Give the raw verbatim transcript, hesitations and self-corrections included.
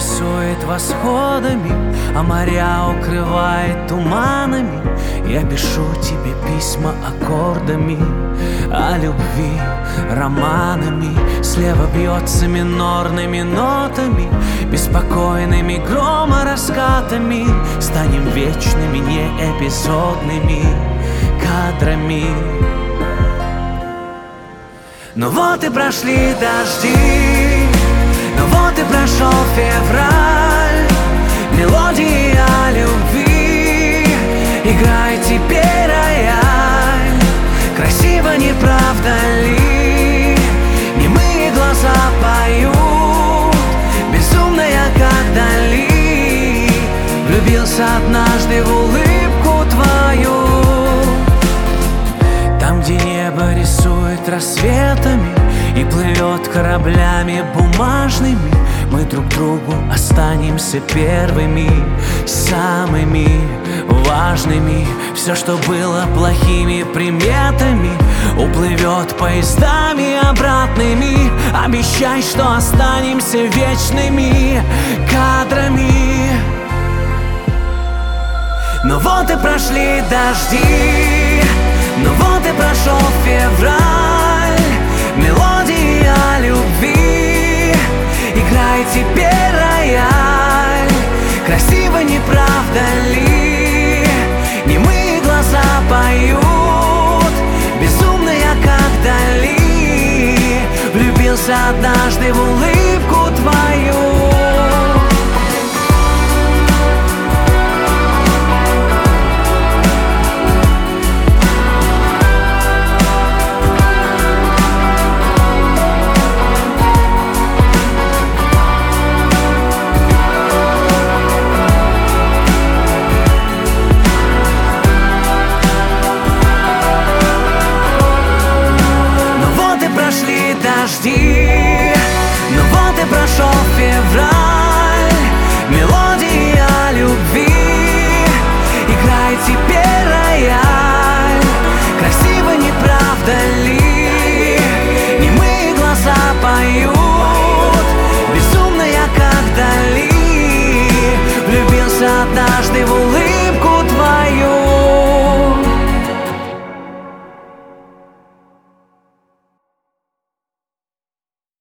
рисует восходами, а моря укрывает туманами. Я пишу тебе письма аккордами, о любви романами. Слева бьется минорными нотами, беспокойными громораскатами. Станем вечными, не эпизодными кадрами. Ну вот и прошли дожди, ну вот и прошел февраль. Мелодии о любви играет теперь рояль. Красиво, не правда ли? Немые глаза поют, безумно я как Дали. Влюбился однажды в улыбку твою. Там, где небо рисует рассветами и плывет кораблями бумажными, мы друг другу останемся первыми, самыми важными. Все, что было плохими приметами, уплывет поездами обратными. Обещай, что останемся вечными кадрами. Но вот и прошли дожди, ну вот и прошел февраль. Мелодии о любви играет теперь рояль. Красиво, не правда ли? Немые глаза поют, безумно я как Дали. Влюбился однажды в улыбку твою. Дожди, ну вот и прошел февраль. Мелодии о любви играет теперь рояль. Красиво, не правда ли? Немые глаза поют, безумно я как Дали. Влюбился однажды в улыбку твою.